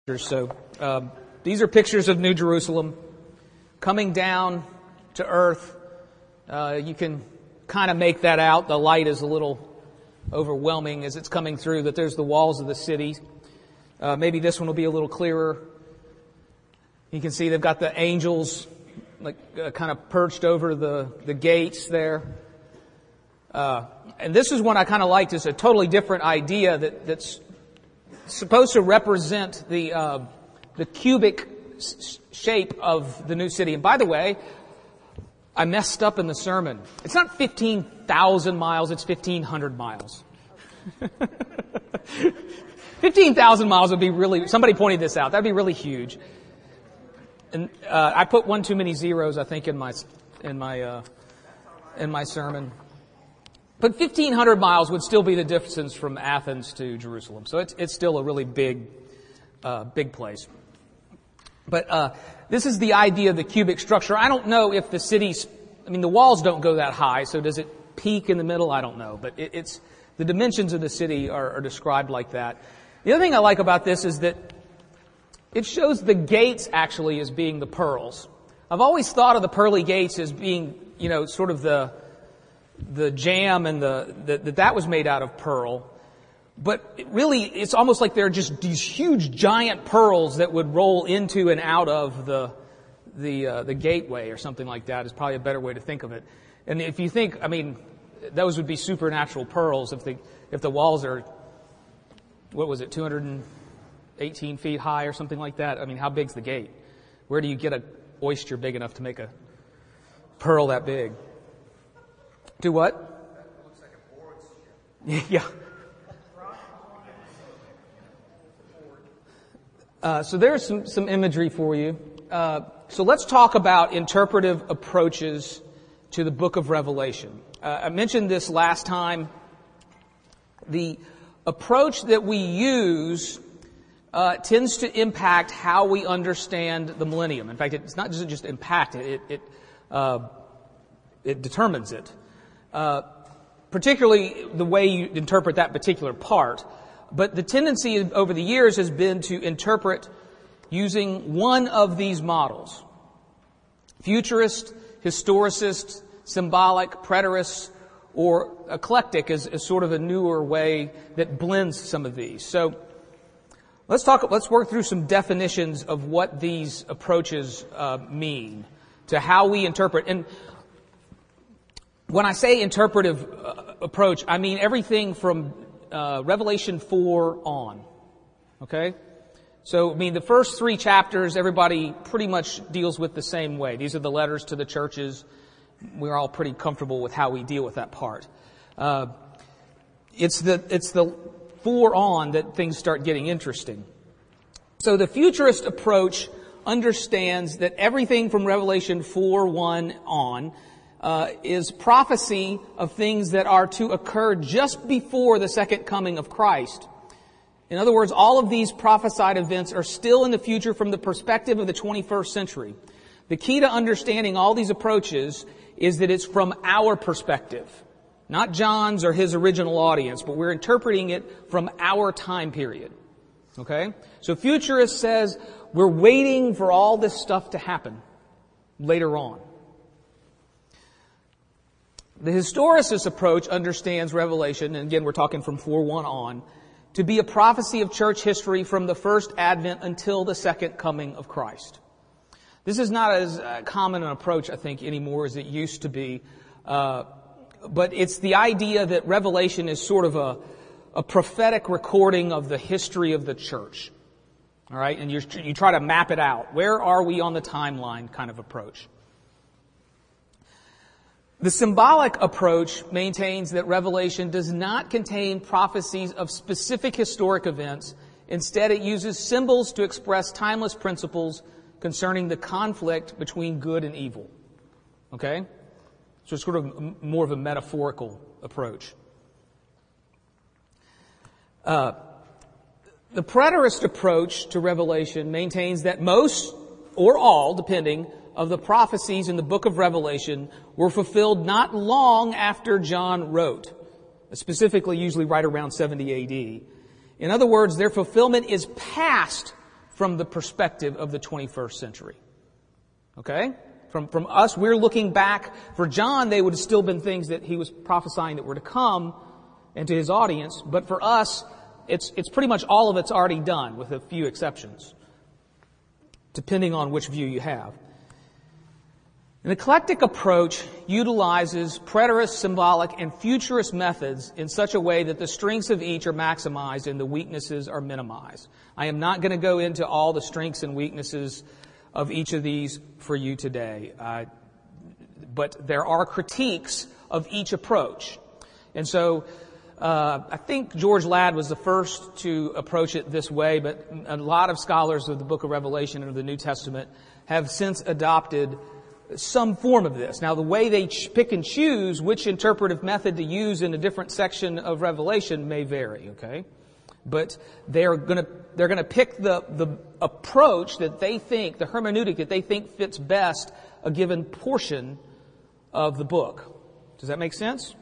So these are pictures of New Jerusalem coming down to earth. You can kind of make that out. The light is a little overwhelming as it's coming through, that there's the walls of the city. Maybe this one will be a little clearer. You can see they've got the angels kind of perched over the gates there. And this is one I kind of liked. It's a totally different idea that's supposed to represent the cubic shape of the new city. And by the way, I messed up in the sermon. It's not 15,000 miles, it's 1,500 miles. 15,000 miles would be really, somebody pointed this out, that'd be really huge. And I put one too many zeros, I think, in my sermon. But 1,500 miles would still be the distance from Athens to Jerusalem. So it's still a really big place. But this is the idea of the cubic structure. I don't know if the walls don't go that high, so does it peak in the middle? I don't know. But it's the dimensions of the city are described like that. The other thing I like about this is that it shows the gates actually as being the pearls. I've always thought of the pearly gates as being, sort of the jam and that was made out of pearl. But really, it's almost like they're just these huge giant pearls that would roll into and out of the gateway or something like that is probably a better way to think of it. And if you think, those would be supernatural pearls if the walls are, 218 feet high or something like that. How big's the gate? Where do you get an oyster big enough to make a pearl that big? Do what? That looks like a board. Yeah. So there's some imagery for you. So let's talk about interpretive approaches to the book of Revelation. I mentioned this last time. The approach that we use tends to impact how we understand the millennium. In fact, it's not just impact it; it determines it. Particularly the way you interpret that particular part. But the tendency over the years has been to interpret using one of these models. Futurist, historicist, symbolic, preterist, or eclectic is sort of a newer way that blends some of these. So let's work through some definitions of what these approaches mean to how we interpret. And when I say interpretive approach, I mean everything from Revelation 4 on. Okay? So, the first 3 chapters, everybody pretty much deals with the same way. These are the letters to the churches. We're all pretty comfortable with how we deal with that part. It's the 4 on that things start getting interesting. So the futurist approach understands that everything from Revelation 4:1 on is prophecy of things that are to occur just before the second coming of Christ. In other words, all of these prophesied events are still in the future from the perspective of the 21st century. The key to understanding all these approaches is that it's from our perspective, not John's or his original audience, but we're interpreting it from our time period. Okay? So futurist says we're waiting for all this stuff to happen later on. The historicist approach understands Revelation, and again we're talking from 4:1 on, to be a prophecy of church history from the first advent until the second coming of Christ. This is not as common an approach, I think, anymore as it used to be, but it's the idea that Revelation is sort of a prophetic recording of the history of the church. All right, and you try to map it out. Where are we on the timeline kind of approach? The symbolic approach maintains that Revelation does not contain prophecies of specific historic events. Instead, it uses symbols to express timeless principles concerning the conflict between good and evil. Okay? So it's sort of more of a metaphorical approach. The preterist approach to Revelation maintains that most, or all, depending, of the prophecies in the book of Revelation were fulfilled not long after John wrote, specifically usually right around 70 AD. In other words, their fulfillment is past from the perspective of the 21st century. Okay? From us, we're looking back. For John, they would have still been things that he was prophesying that were to come, and to his audience. But for us, it's pretty much all of it's already done, with a few exceptions, depending on which view you have. An eclectic approach utilizes preterist, symbolic, and futurist methods in such a way that the strengths of each are maximized and the weaknesses are minimized. I am not going to go into all the strengths and weaknesses of each of these for you today, but there are critiques of each approach. And so I think George Ladd was the first to approach it this way, but a lot of scholars of the book of Revelation and of the New Testament have since adopted some form of this. Now, the way they pick and choose which interpretive method to use in a different section of Revelation may vary, okay? But they're gonna pick the approach that they think, the hermeneutic that they think fits best a given portion of the book. Does that make sense?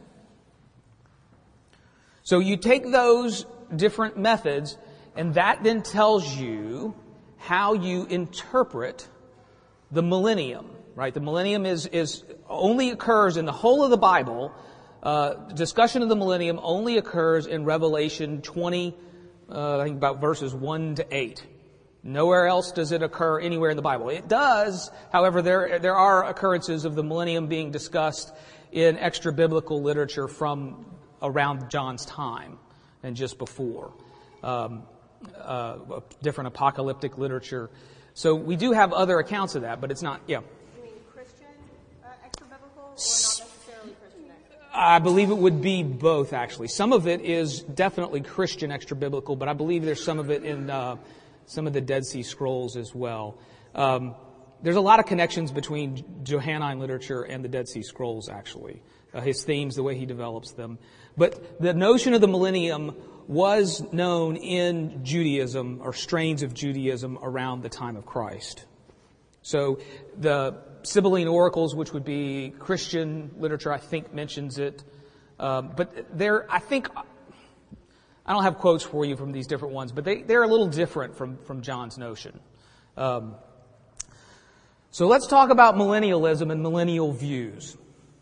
So you take those different methods, and that then tells you how you interpret the millennium, right? The millennium is only occurs in the whole of the Bible. Discussion of the millennium only occurs in Revelation 20, I think about verses 1 to 8. Nowhere else does it occur anywhere in the Bible. It does, however, there are occurrences of the millennium being discussed in extra-biblical literature from around John's time and just before. Different apocalyptic literature. So we do have other accounts of that, but it's not, yeah. You mean Christian extra-biblical or not necessarily Christian extra-biblical? I believe it would be both, actually. Some of it is definitely Christian extra-biblical, but I believe there's some of it in some of the Dead Sea Scrolls as well. There's a lot of connections between Johannine literature and the Dead Sea Scrolls, actually. His themes, the way he develops them. But the notion of the millennium was known in Judaism, or strains of Judaism, around the time of Christ. So the Sibylline oracles, which would be Christian literature, I think mentions it. But I don't have quotes for you from these different ones, but they're a little different from John's notion. So let's talk about millennialism and millennial views.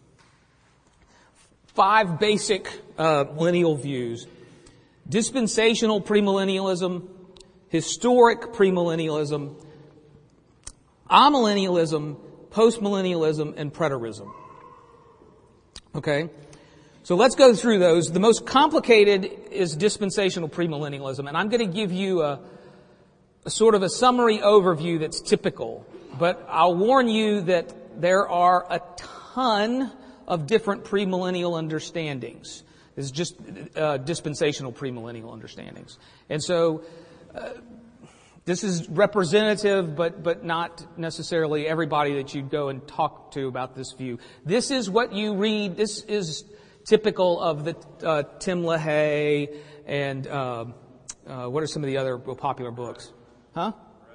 5 basic millennial views. Dispensational premillennialism, historic premillennialism, amillennialism, postmillennialism, and preterism. Okay? So let's go through those. The most complicated is dispensational premillennialism, and I'm going to give you a sort of a summary overview that's typical. But I'll warn you that there are a ton of different premillennial understandings. This is just dispensational premillennial understandings. And so this is representative, but not necessarily everybody that you go and talk to about this view. This is what you read. This is typical of the Tim LaHaye and what are some of the other popular books? Huh?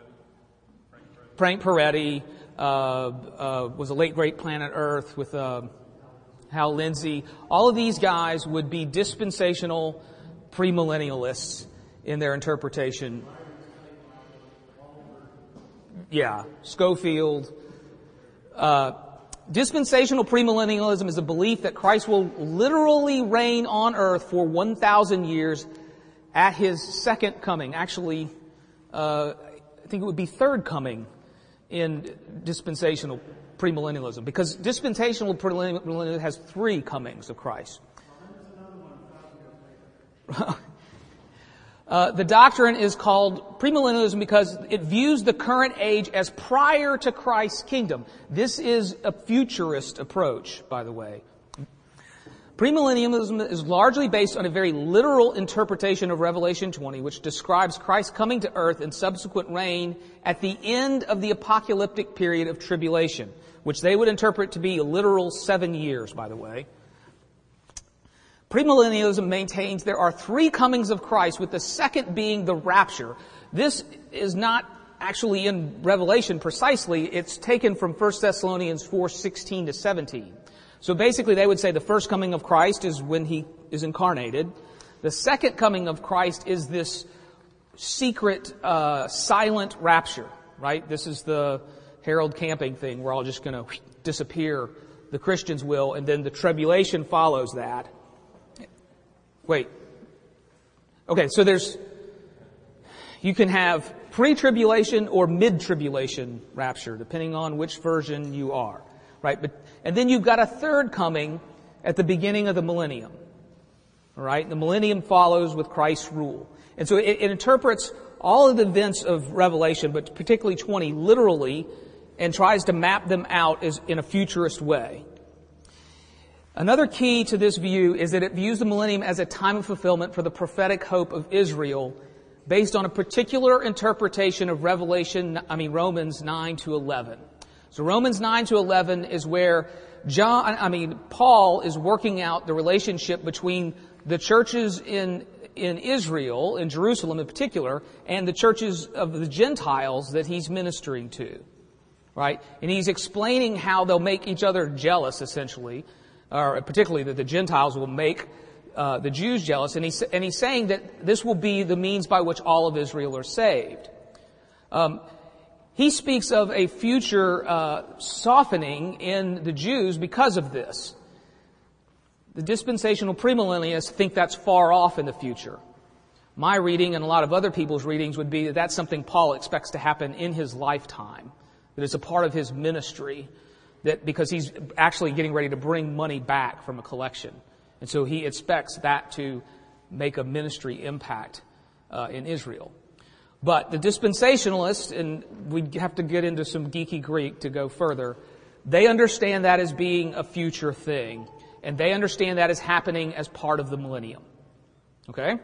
Frank Peretti was a late great Planet Earth with Hal Lindsey. All of these guys would be dispensational premillennialists in their interpretation. Yeah, Schofield. Dispensational premillennialism is a belief that Christ will literally reign on earth for 1,000 years at His second coming. Actually, I think it would be third coming in dispensational premillennialism, because dispensational premillennialism has 3 comings of Christ. The doctrine is called premillennialism because it views the current age as prior to Christ's kingdom. This is a futurist approach, by the way. Premillennialism is largely based on a very literal interpretation of Revelation 20, which describes Christ coming to earth and subsequent reign at the end of the apocalyptic period of tribulation, which they would interpret to be a literal 7 years, by the way. Premillennialism maintains there are 3 comings of Christ, with the second being the rapture. This is not actually in Revelation precisely. It's taken from 1 Thessalonians 4:16 to 17. So basically they would say the first coming of Christ is when He is incarnated. The second coming of Christ is this secret, silent rapture, right? This is the Harold Camping thing. We're all just going to disappear. The Christians will, and then the tribulation follows that. Wait. Okay, so you can have pre-tribulation or mid-tribulation rapture, depending on which version you are, right? And then you've got a third coming at the beginning of the millennium, all right? The millennium follows with Christ's rule. And so it interprets all of the events of Revelation, but particularly 20, literally, and tries to map them out as in a futurist way. Another key to this view is that it views the millennium as a time of fulfillment for the prophetic hope of Israel based on a particular interpretation of Romans 9 to 11. So Romans 9 to 11 is where Paul is working out the relationship between the churches in Israel, in Jerusalem in particular, and the churches of the Gentiles that he's ministering to, right? And he's explaining how they'll make each other jealous, essentially, or particularly that the Gentiles will make the Jews jealous. And he's saying that this will be the means by which all of Israel are saved. He speaks of a future softening in the Jews because of this. The dispensational premillennialists think that's far off in the future. My reading and a lot of other people's readings would be that that's something Paul expects to happen in his lifetime, that it's a part of his ministry, that because he's actually getting ready to bring money back from a collection. And so he expects that to make a ministry impact in Israel. But the dispensationalists, and we have to get into some geeky Greek to go further, they understand that as being a future thing. And they understand that as happening as part of the millennium. Okay?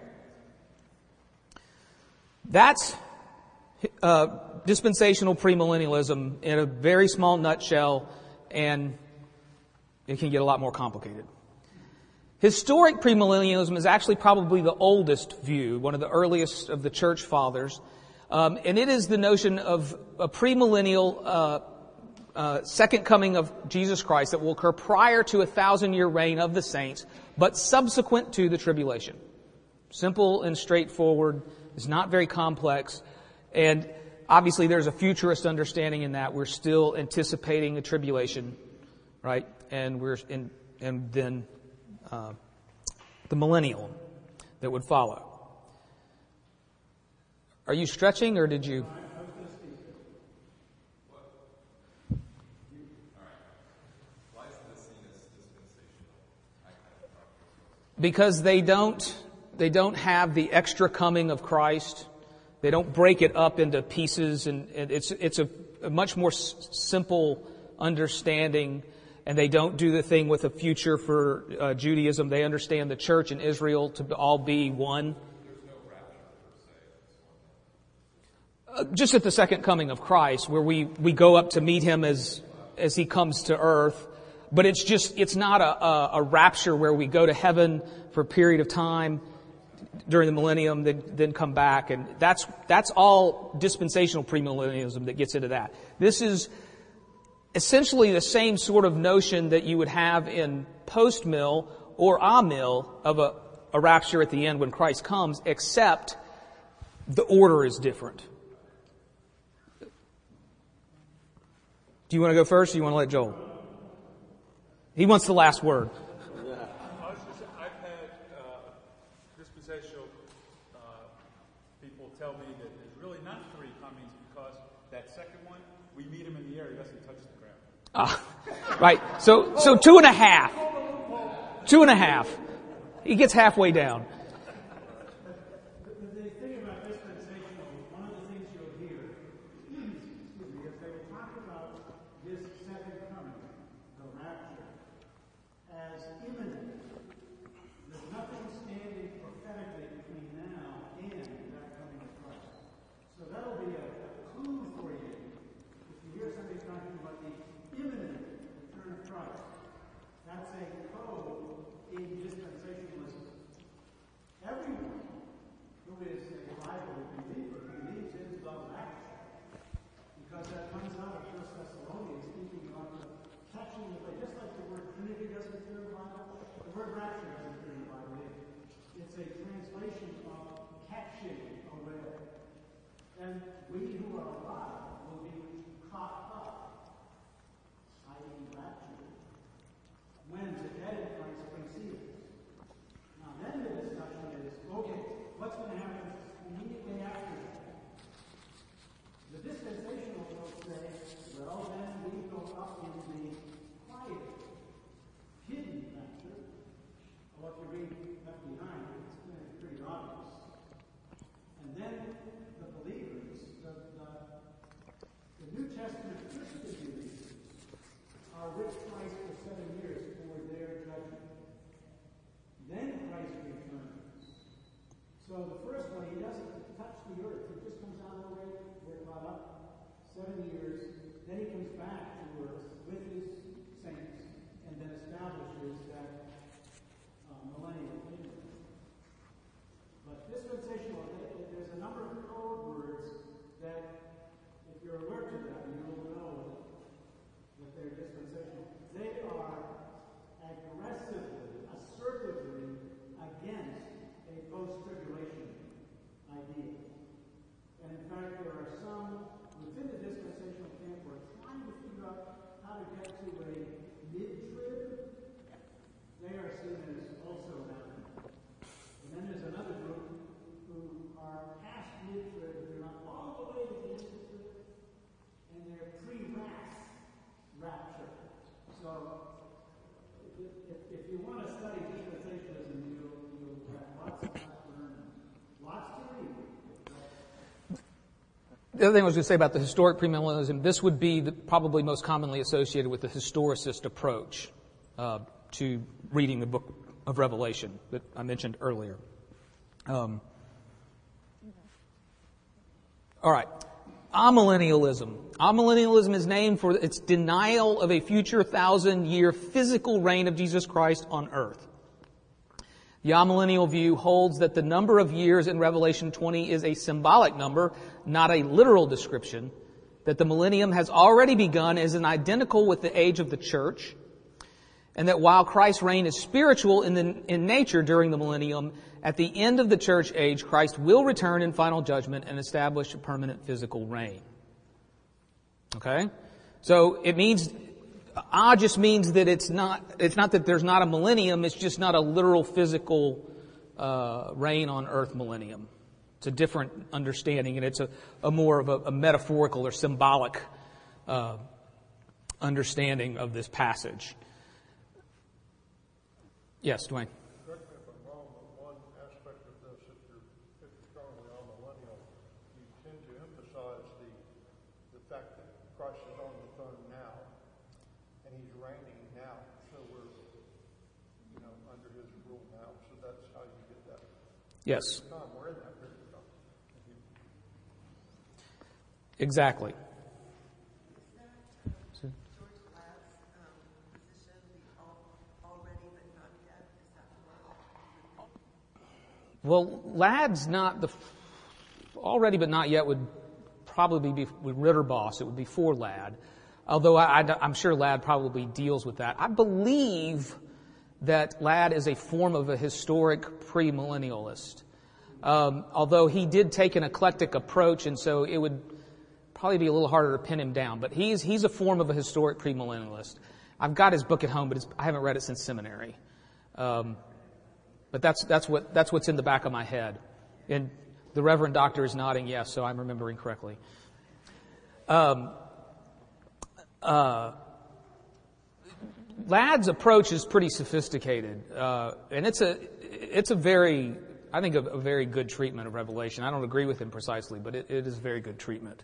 That's dispensational premillennialism in a very small nutshell, and it can get a lot more complicated. Historic premillennialism is actually probably the oldest view, one of the earliest of the church fathers, and it is the notion of a premillennial second coming of Jesus Christ that will occur prior to 1,000-year reign of the saints, but subsequent to the tribulation. Simple and straightforward. It's not very complex. And obviously there's a futurist understanding in that. We're still anticipating a tribulation, right? And then the millennial that would follow. Are you stretching or did you? Because they don't have the extra coming of Christ. They don't break it up into pieces, and it's a much more simple understanding. And they don't do the thing with a future for Judaism. They understand the church and Israel to all be one. There's no rapture per se. Just at the second coming of Christ, where we go up to meet him as he comes to earth. But it's not a rapture where we go to heaven for a period of time during the millennium, then come back. And that's all dispensational premillennialism that gets into that. This is essentially the same sort of notion that you would have in post-mill or a-mill of a rapture at the end when Christ comes, except the order is different. Do you want to go first, or do you want to let Joel? He wants the last word. I've had dispensational people tell me that there's really not three comings because that second one, we meet him in the air, he doesn't touch the ground. Right. So 2.5. 2.5. He gets halfway down. The thing about dispensational, one of the things you'll hear, is they will talk about this second coming, the rapture, as imminent. There's nothing standing prophetically between now and that coming of Christ. So that'll be a clue for you. If you hear somebody talking about the imminent return of Christ, that's a code in dispensationalism. you're alert to that, you'll know that they're dispensational. They are aggressively, assertively against a post-tribulation idea. And in fact, there are some within the dispensational camp who are trying to figure out how to get to a mid-trib. They are seen as also anathema. And then there's another group who are past mid-trib, but they're not all the way to the end of the trib, and they're pre-wrath rapture. So, if you want to study dispensationalism, you'll have lots to learn, lots to read. The other thing I was going to say about the historic premillennialism, this would be probably most commonly associated with the historicist approach to reading the book of Revelation that I mentioned earlier. All right. Amillennialism. Amillennialism is named for its denial of a future 1,000-year physical reign of Jesus Christ on earth. The amillennial view holds that the number of years in Revelation 20 is a symbolic number, not a literal description, that the millennium has already begun as an identical with the age of the church, and that while Christ's reign is spiritual in nature during the millennium, at the end of the church age, Christ will return in final judgment and establish a permanent physical reign. Okay? So it means, just means that it's not that there's not a millennium, it's just not a literal physical reign on earth millennium. It's a different understanding, and it's a more of a metaphorical or symbolic understanding of this passage. Yes, Dwayne. Correct me if I'm wrong, but one aspect of this, if you're strongly on millennial, you tend to emphasize the fact that Christ is on the throne now, and He's reigning now, so we're, under His rule now. So that's how you get that. Yes. We're in that period of time. Exactly. Well, Ladd's not already but not yet would probably be with Ritterboss. It would be for Ladd. Although I'm sure Ladd probably deals with that. I believe that Ladd is a form of a historic premillennialist. Although he did take an eclectic approach, and so it would probably be a little harder to pin him down. But he's a form of a historic premillennialist. I've got his book at home, but I haven't read it since seminary. But that's what's in the back of my head. And the Reverend Doctor is nodding yes, so I'm remembering correctly. Ladd's approach is pretty sophisticated, and it's a very, I think, a very good treatment of Revelation. I don't agree with him precisely, but it is a very good treatment.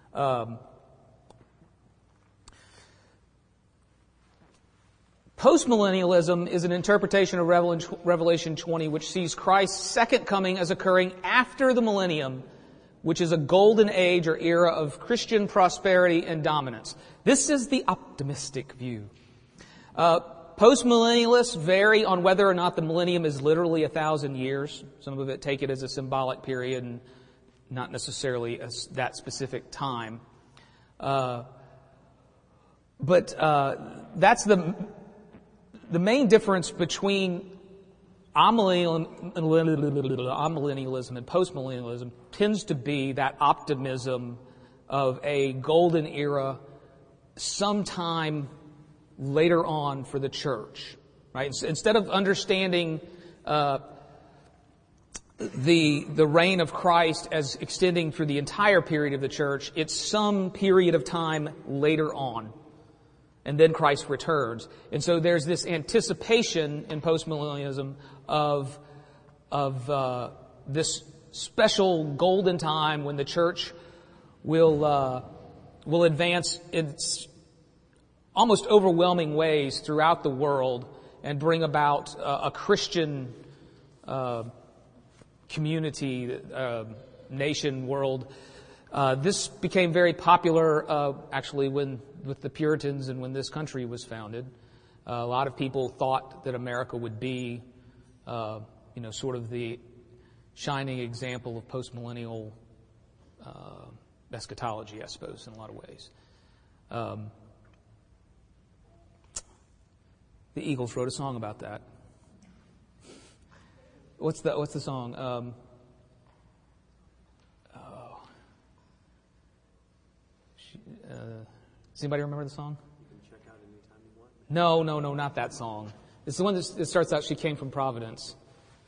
Postmillennialism is an interpretation of Revelation 20 which sees Christ's second coming as occurring after the millennium, which is a golden age or era of Christian prosperity and dominance. This is the optimistic view. Postmillennialists vary on whether or not the millennium is literally 1,000 years. Some of it take it as a symbolic period and not necessarily that specific time. But that's the main difference between amillennialism and postmillennialism tends to be that optimism of a golden era sometime later on for the church, right? Instead of understanding the reign of Christ as extending through the entire period of the church, it's some period of time later on. And then Christ returns. And so there's this anticipation in postmillennialism of this special golden time when the church will advance in almost overwhelming ways throughout the world and bring about a Christian community, nation, world. This became very popular actually with the Puritans and when this country was founded. A lot of people thought that America would be, sort of the shining example of postmillennial eschatology, I suppose, in a lot of ways. The Eagles wrote a song about that. What's the song? Does anybody remember the song? You can check out anytime you want. No, not that song. It's the one that starts out, "She came from Providence."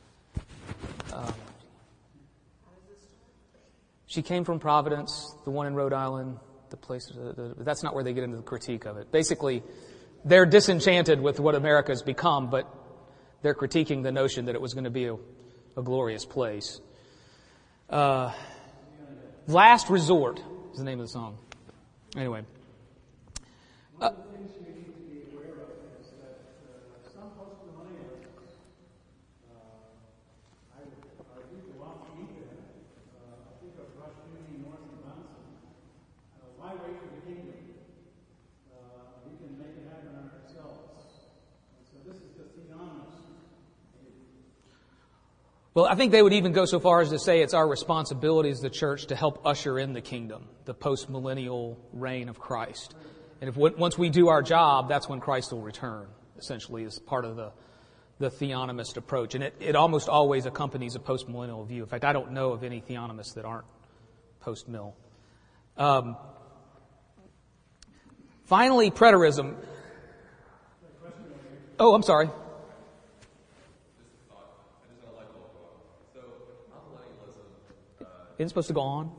She came from Providence, the one in Rhode Island, the place. That's not where they get into the critique of it. Basically, they're disenchanted with what America has become, but they're critiquing the notion that it was going to be a glorious place. "Last Resort" is the name of the song. Anyway. One of the things we need to be aware of is that some post-millennialists, I do go off to eat there. I think of Rush Mooney, Norman Johnson. Why wait for the kingdom? We can make it happen ourselves. So this is the theonomist. Well, I think they would even go so far as to say it's our responsibility as the church to help usher in the kingdom, the post-millennial reign of Christ. And once we do our job, that's when Christ will return, essentially, as part of the theonomist approach. And it almost always accompanies a post-millennial view. In fact, I don't know of any theonomists that aren't post-mill. Finally, preterism. Oh, I'm sorry. Isn't it supposed to go on?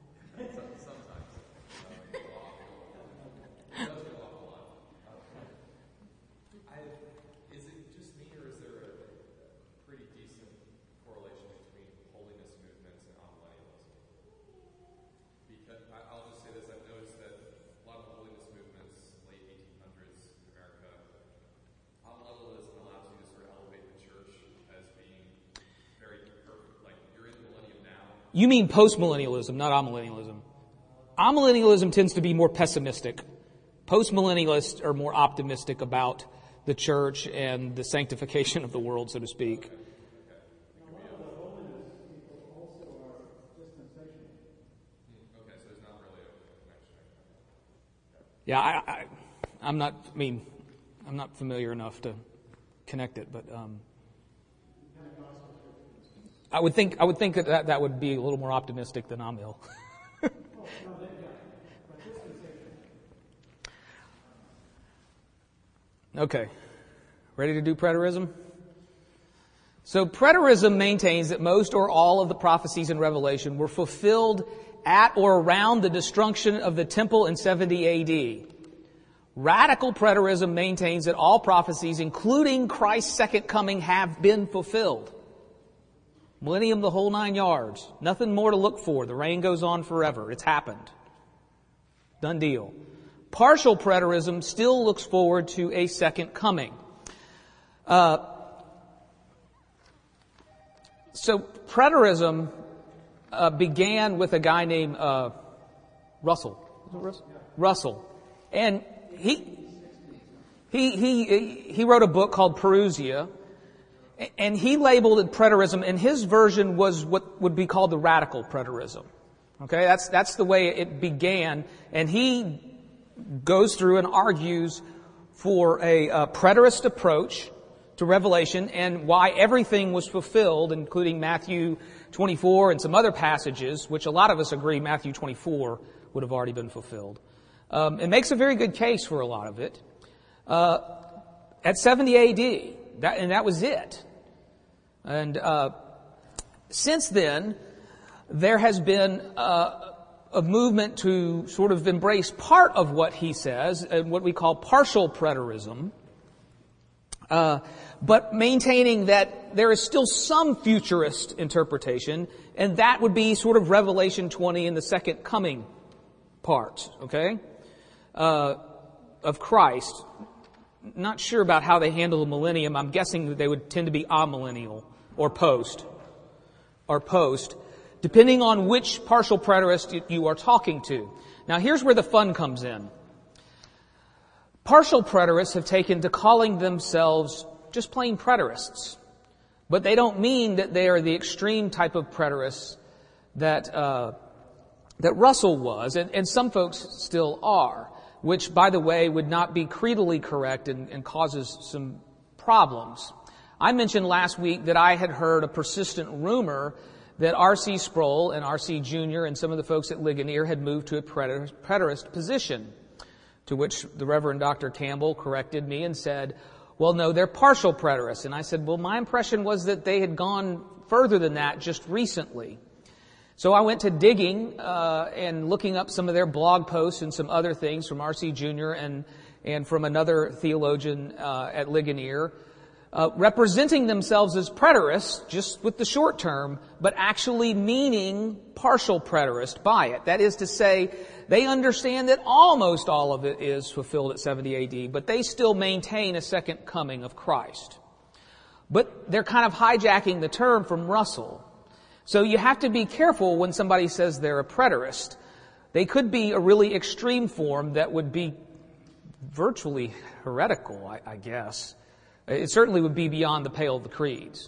Is it just me, or is there a pretty decent correlation between holiness movements and amillennialism? Because I'll just say this: I've noticed that a lot of the holiness movements, late 1800s in America, amillennialism allows you to sort of elevate the church as being very perfect. Like, you're in the millennium now. You mean post-millennialism, not amillennialism. Amillennialism tends to be more pessimistic. Post-millennialists are more optimistic about the church and the sanctification of the world, so to speak. Yeah, I'm not familiar enough to connect it, but I would think that would be a little more optimistic than Amil. Okay. Ready to do preterism? So preterism maintains that most or all of the prophecies in Revelation were fulfilled at or around the destruction of the temple in 70 A.D. Radical preterism maintains that all prophecies, including Christ's second coming, have been fulfilled. Millennium, the whole 9 yards. Nothing more to look for. The reign goes on forever. It's happened. Done deal. Partial preterism still looks forward to a second coming. So preterism began with a guy named Russell. Is it Russell? Russell. And he wrote a book called Parousia, and he labeled it preterism, and his version was what would be called the radical preterism. Okay, that's the way it began, and he goes through and argues for a preterist approach to Revelation and why everything was fulfilled, including Matthew 24 and some other passages, which a lot of us agree Matthew 24 would have already been fulfilled. It makes a very good case for a lot of it. At 70 A.D., that was it. And since then, there has been a movement to sort of embrace part of what he says, what we call partial preterism, but maintaining that there is still some futurist interpretation, and that would be sort of Revelation 20 in the second coming part, okay, of Christ. Not sure about how they handle the millennium. I'm guessing that they would tend to be amillennial or post, depending on which partial preterist you are talking to. Now, here's where the fun comes in. Partial preterists have taken to calling themselves just plain preterists, but they don't mean that they are the extreme type of preterists that that Russell was, and some folks still are, which, by the way, would not be creedally correct and causes some problems. I mentioned last week that I had heard a persistent rumor that R.C. Sproul and R.C. Jr. and some of the folks at Ligonier had moved to a preterist position, to which the Reverend Dr. Campbell corrected me and said, well, no, they're partial preterists. And I said, well, my impression was that they had gone further than that just recently. So I went to digging and looking up some of their blog posts and some other things from R.C. Jr. and from another theologian at Ligonier, representing themselves as preterists, just with the short term, but actually meaning partial preterist by it. That is to say, they understand that almost all of it is fulfilled at 70 A.D., but they still maintain a second coming of Christ. But they're kind of hijacking the term from Russell. So you have to be careful when somebody says they're a preterist. They could be a really extreme form that would be virtually heretical, I guess. It certainly would be beyond the pale of the creeds.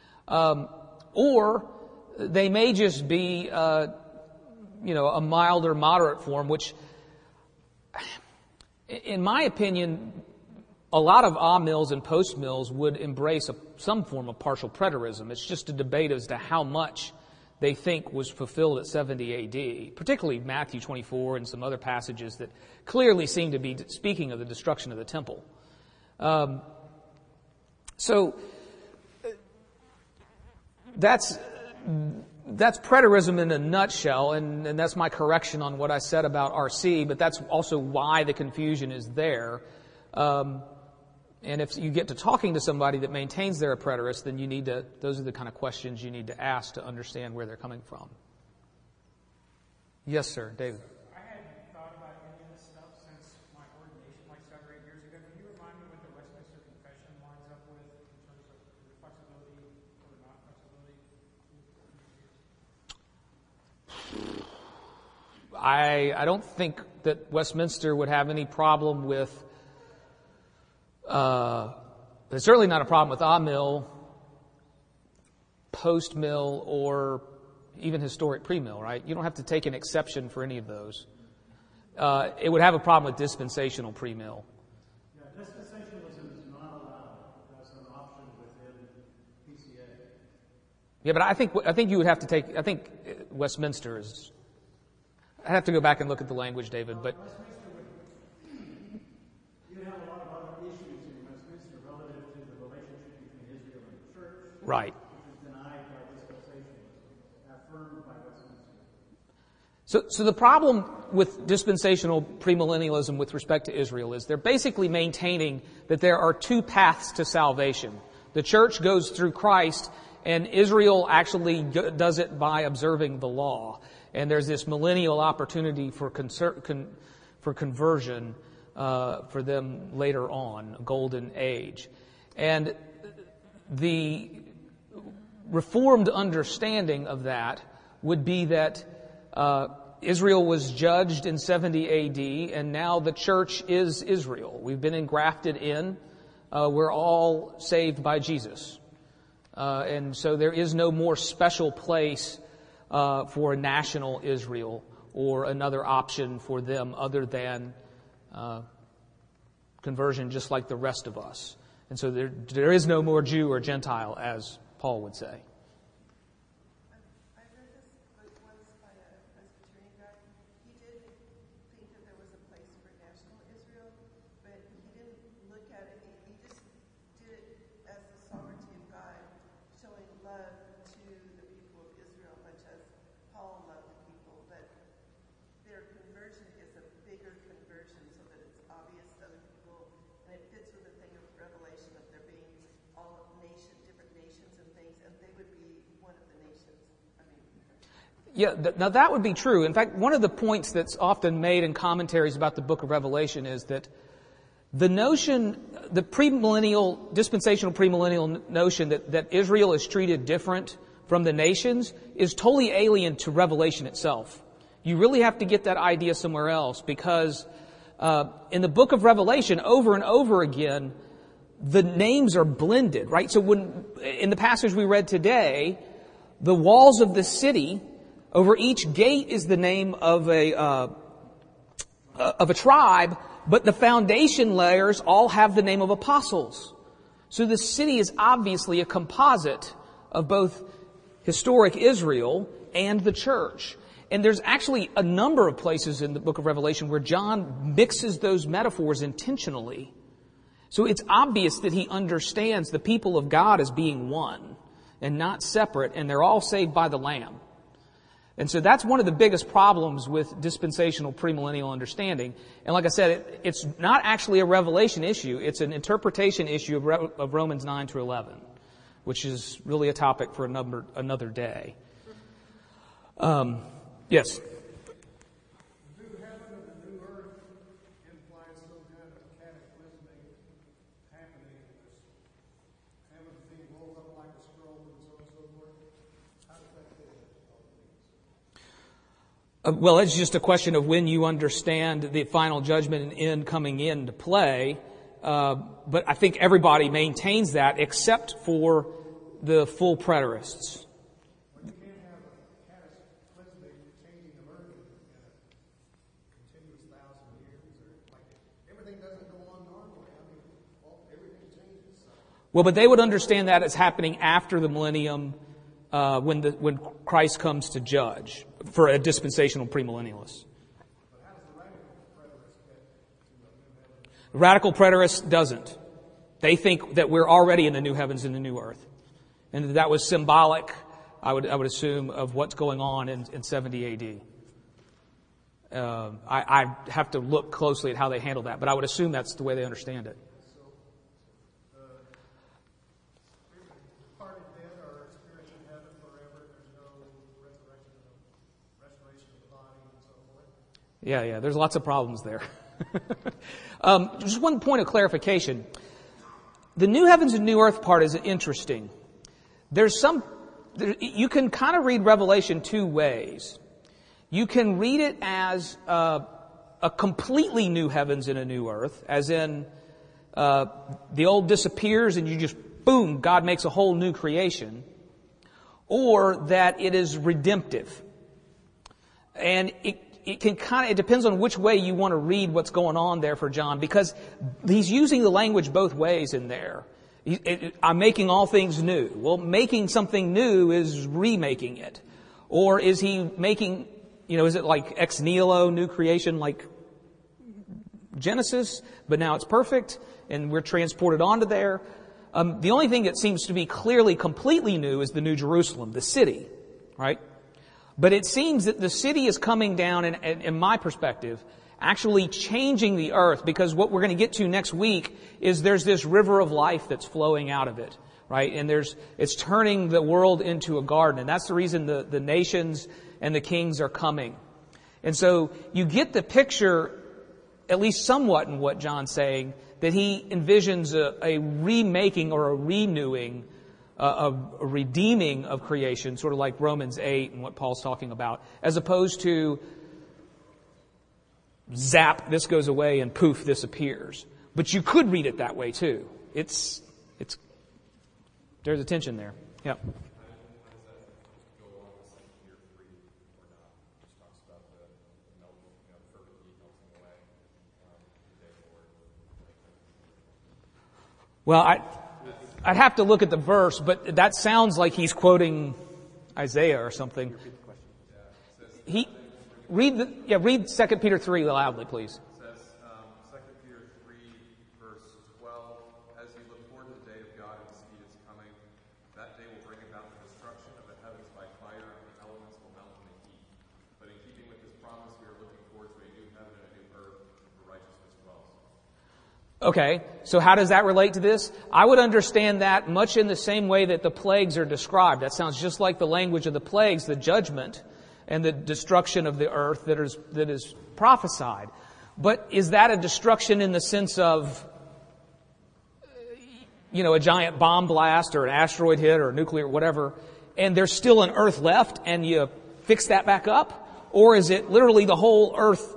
Or they may just be, a milder, moderate form, which, in my opinion, a lot of ah-mills and post-mills would embrace some form of partial preterism. It's just a debate as to how much they think was fulfilled at 70 A.D., particularly Matthew 24 and some other passages that clearly seem to be speaking of the destruction of the temple. So that's preterism in a nutshell, and that's my correction on what I said about R.C., but that's also why the confusion is there. And if you get to talking to somebody that maintains they're a preterist, then those are the kind of questions you need to ask to understand where they're coming from. Yes, sir, David. I hadn't thought about any of this stuff since my ordination, like 7 or 8 years ago. Can you remind me what the Westminster Confession lines up with in terms of flexibility or not flexibility? I don't think that Westminster would have any problem with there's certainly not a problem with ah-mill, post-mill, or even historic pre-mill, right? You don't have to take an exception for any of those. It would have a problem with dispensational pre-mill. Yeah, dispensationalism is not allowed as an option within PCA. Yeah, but I think you would have to take. I think Westminster is. I have to go back and look at the language, David, but. Right. So the problem with dispensational premillennialism with respect to Israel is they're basically maintaining that there are two paths to salvation. The church goes through Christ, and Israel actually does it by observing the law. And there's this millennial opportunity for conversion for them later on, a golden age. And the Reformed understanding of that would be that Israel was judged in 70 A.D., and now the church is Israel. We've been engrafted in. We're all saved by Jesus. And so there is no more special place for a national Israel or another option for them other than conversion just like the rest of us. And so there is no more Jew or Gentile, as Paul would say. I read this book once by a Presbyterian guy. He did think that there was a place for national Israel, but he didn't look at it. He just did it as the sovereignty of God, showing love to the people of Israel, much as Paul loved the people. But their conversion is a bigger conversion so that it's obvious to other people, and it fits with the thing of Revelation of there being all different nations and things, and they would be one of the nations. Now that would be true. In fact, one of the points that's often made in commentaries about the book of Revelation is that the notion, the premillennial, dispensational premillennial notion that Israel is treated different from the nations is totally alien to Revelation itself. You really have to get that idea somewhere else, because in the book of Revelation, over and over again, the names are blended, right? So when, in the passage we read today, the walls of the city Over each gate is the name of a tribe, but the foundation layers all have the name of apostles. So the city is obviously a composite of both historic Israel and the church. And there's actually a number of places in the book of Revelation where John mixes those metaphors intentionally. So it's obvious that he understands the people of God as being one and not separate, and they're all saved by the Lamb. And so that's one of the biggest problems with dispensational premillennial understanding. And like I said, it's not actually a revelation issue. It's an interpretation issue of Romans 9 through 11, which is really a topic for another day. Yes? The new heaven and the new earth implies some kind of cataclysmic happening. Heaven being rolled up like a scroll and so on and so forth. How does that fit into? Well, it's just a question of when you understand the final judgment and end coming into play. But I think everybody maintains that except for the full preterists. You can't have a cataclysmic changing of earth in a continuous 1,000 years. Or like everything doesn't go on normally. I mean, everything changes. Well, but they would understand that as happening after the millennium, when Christ comes to judge, for a dispensational premillennialist. But how does the radical preterist get to the new heaven? The radical preterist doesn't. They think that we're already in the new heavens and the new earth. And that was symbolic, I would assume, of what's going on in 70 AD. I have to look closely at how they handle that, but I would assume that's the way they understand it. So, departed dead are experiencing heaven forever. There's no restoration of the body and so forth. Yeah, there's lots of problems there. Just one point of clarification. The new heavens and new earth part is interesting. You can kind of read Revelation two ways. You can read it as a completely new heavens and a new earth, as in the old disappears and you just, boom, God makes a whole new creation. Or that it is redemptive. And it depends on which way you want to read what's going on there for John, because he's using the language both ways in there. I'm making all things new. Well, making something new is remaking it. Or is he making, is it like ex nihilo, new creation, like Genesis, but now it's perfect and we're transported onto there? The only thing that seems to be clearly completely new is the New Jerusalem, the city, right? But it seems that the city is coming down, in my perspective, actually changing the earth, because what we're going to get to next week is there's this river of life that's flowing out of it, right? And it's turning the world into a garden. And that's the reason the nations and the kings are coming. And so you get the picture, at least somewhat in what John's saying, that he envisions a remaking or a renewing, a redeeming of creation, sort of like Romans 8 and what Paul's talking about, as opposed to zap, this goes away, and poof, this appears. But you could read it that way too. There's a tension there. Yeah. Well, I'd have to look at the verse, but that sounds like he's quoting Isaiah or something. Read 2 Peter 3 loudly, please. It says, 2 Peter 3, verse 12, as you look forward to the day of God and see its coming, that day will bring about the destruction of the heavens by fire, and the elements will melt in the heat. But in keeping with this promise, we are looking forward to a new heaven and a new earth where righteousness dwells. Okay, so how does that relate to this? I would understand that much in the same way that the plagues are described. That sounds just like the language of the plagues, the judgment and the destruction of the earth that is prophesied. But is that a destruction in the sense of, a giant bomb blast or an asteroid hit or nuclear whatever, and there's still an earth left and you fix that back up? Or is it literally the whole earth,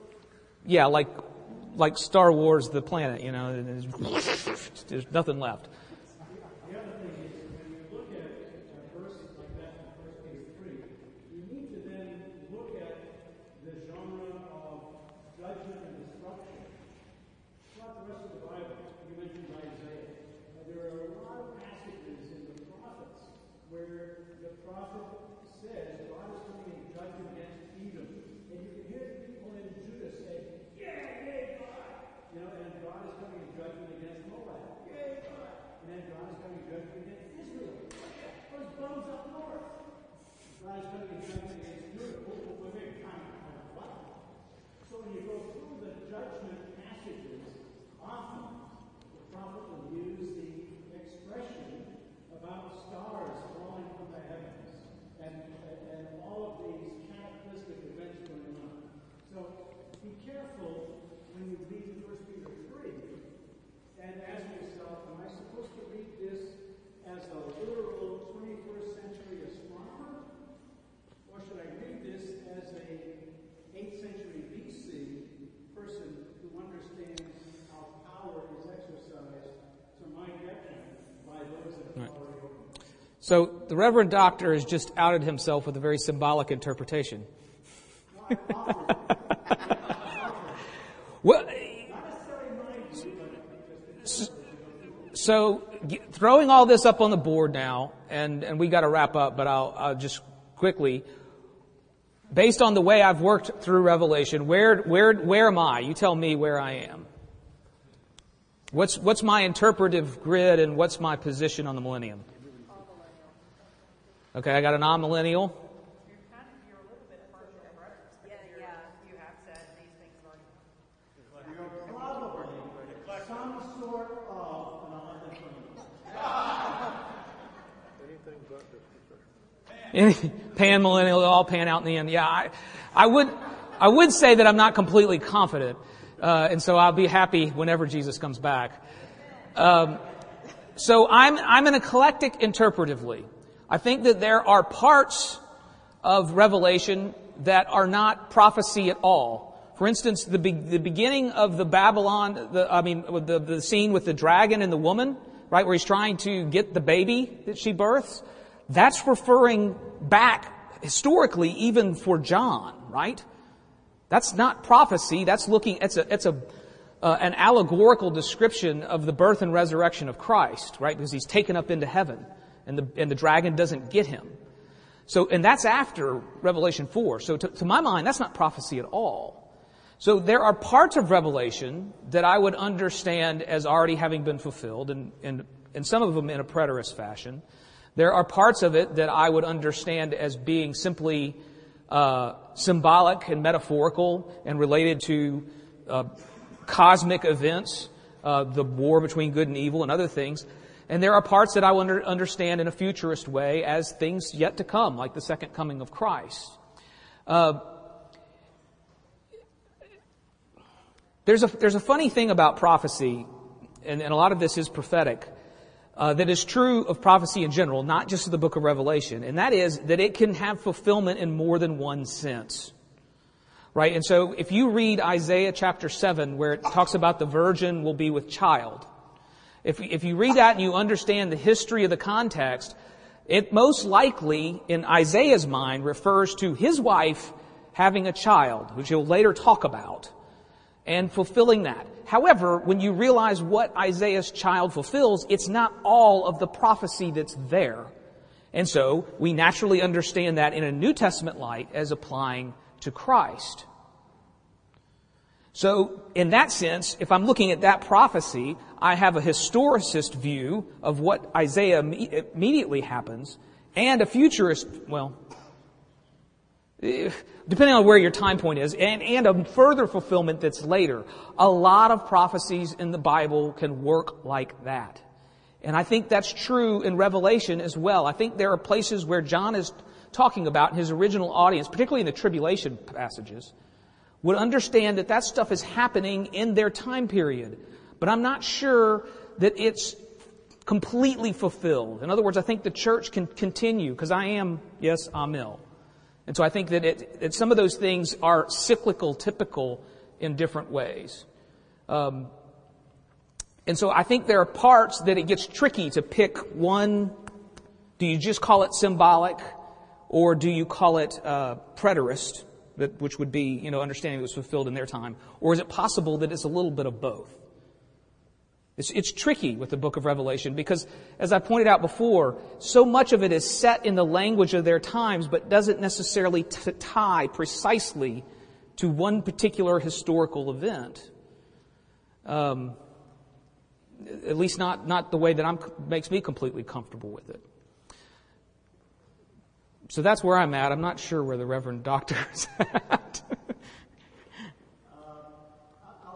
like Star Wars, the planet, there's nothing left? The other thing is, when you look at verses like that in 1 Peter 3, you need to judgment passages, often the prophet will use the expression about stars falling from the heavens and all of these cataclysmic events going on. So be careful when you read 1 Peter 3 and ask yourself, am I supposed to read this as a literal 21st century astronomer? Or should I read this as a 8th century BC person who understands how power is exercised to my detriment by those that have already opened? So the Reverend Doctor has just outed himself with a very symbolic interpretation. Well, so throwing all this up on the board now, and we got to wrap up, but I'll just quickly, based on the way I've worked through Revelation, where am I? You tell me where I am. What's my interpretive grid, and what's my position on the millennium? Okay, I got an amillennial. You're a little bit further than brothers. Yeah. You have said these things are already. You're probably some sort of Anything but this. Pan millennial, all pan out in the end. Yeah, I would say that I'm not completely confident, and so I'll be happy whenever Jesus comes back. So I'm an eclectic interpretively. I think that there are parts of Revelation that are not prophecy at all. For instance, the beginning of the Babylon, the scene with the dragon and the woman, right, where he's trying to get the baby that she births, that's referring back historically even for John, right? That's not prophecy. That's it's an allegorical description of the birth and resurrection of Christ, right? Because he's taken up into heaven. And the dragon doesn't get him. So, and that's after Revelation 4. So to my mind, that's not prophecy at all. So there are parts of Revelation that I would understand as already having been fulfilled, and some of them in a preterist fashion. There are parts of it that I would understand as being simply symbolic and metaphorical and related to cosmic events, the war between good and evil and other things. And there are parts that I will understand in a futurist way as things yet to come, like the second coming of Christ. There's a funny thing about prophecy, and a lot of this is prophetic, that is true of prophecy in general, not just of the book of Revelation, and that is that it can have fulfillment in more than one sense. Right? And so if you read Isaiah chapter 7, where it talks about the virgin will be with child, if you read that and you understand the history of the context, it most likely, in Isaiah's mind, refers to his wife having a child, which he'll later talk about, and fulfilling that. However, when you realize what Isaiah's child fulfills, it's not all of the prophecy that's there. And so we naturally understand that in a New Testament light as applying to Christ. So, in that sense, if I'm looking at that prophecy, I have a historicist view of what Isaiah immediately happens, and a futurist, well, depending on where your time point is, and a further fulfillment that's later. A lot of prophecies in the Bible can work like that. And I think that's true in Revelation as well. I think there are places where John is talking about his original audience, particularly in the tribulation passages, would understand that that stuff is happening in their time period. But I'm not sure that it's completely fulfilled. In other words, I think the church can continue, because I am, yes, Amil. And so I think that some of those things are cyclical, typical in different ways. And so I think there are parts that it gets tricky to pick one. Do you just call it symbolic, or do you call it preterist? Which would be, understanding it was fulfilled in their time. Or is it possible that it's a little bit of both? It's tricky with the book of Revelation because, as I pointed out before, so much of it is set in the language of their times, but doesn't necessarily tie precisely to one particular historical event. At least not the way that makes me completely comfortable with it. So that's where I'm at. I'm not sure where the Reverend Doctor is at.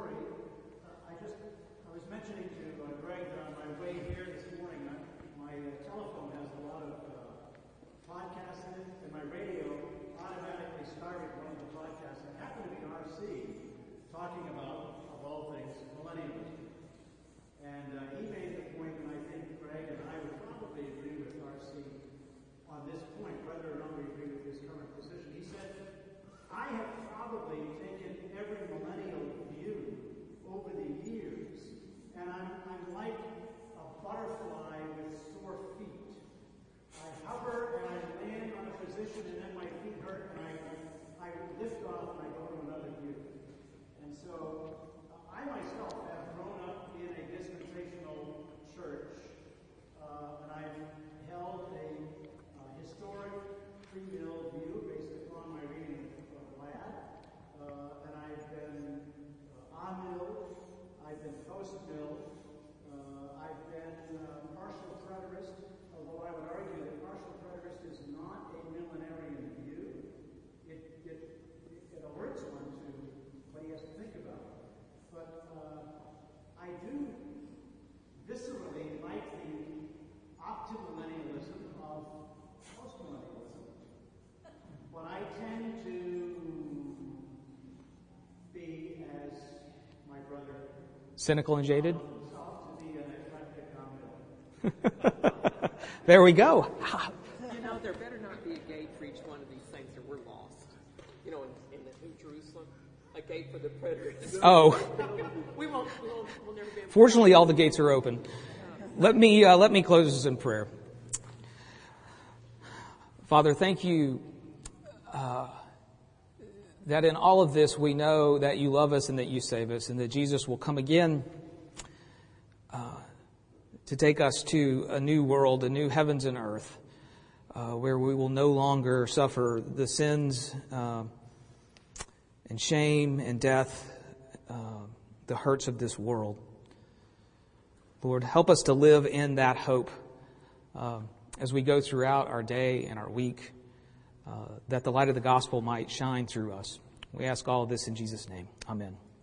story. I was mentioning to Greg that on my way here this morning, my telephone has a lot of podcasts in it, and my radio automatically started one of the podcasts. It happened to be RC talking about, of all things, millennialism. And he made the point, and I think Greg and I would probably agree with RC on this point, whether or not we agree with his current position. He said, I have probably taken every millennial view over the years, and I'm like a butterfly with sore feet. I hover and I land on a position, and then my feet hurt, and I lift off and I go to another view. And so I myself have grown up in a dispensational church, and I've held a historic pre-mill view based upon my reading of Ladd, and I've been on-mill, I've been post-mill, I've been partial preterist, although I would argue that partial preterist is not a millenarian view. It alerts one to what he has to think about. But I do viscerally like the optimillennialism of postmillennialism. But I tend to be, as my brother Cynical and jaded? himself, to be an eclectic on-mill. There we go. You know, there better not be a gate for each one of these things or we're lost. You know, in the New Jerusalem, a gate for the preterists. Oh. We'll never be able to. Fortunately, all the gates are open. Let me close this in prayer. Father, thank you that in all of this we know that you love us and that you save us, and that Jesus will come again to take us to a new world, a new heavens and earth, where we will no longer suffer the sins and shame and death, the hurts of this world. Lord, help us to live in that hope as we go throughout our day and our week, that the light of the gospel might shine through us. We ask all of this in Jesus' name. Amen.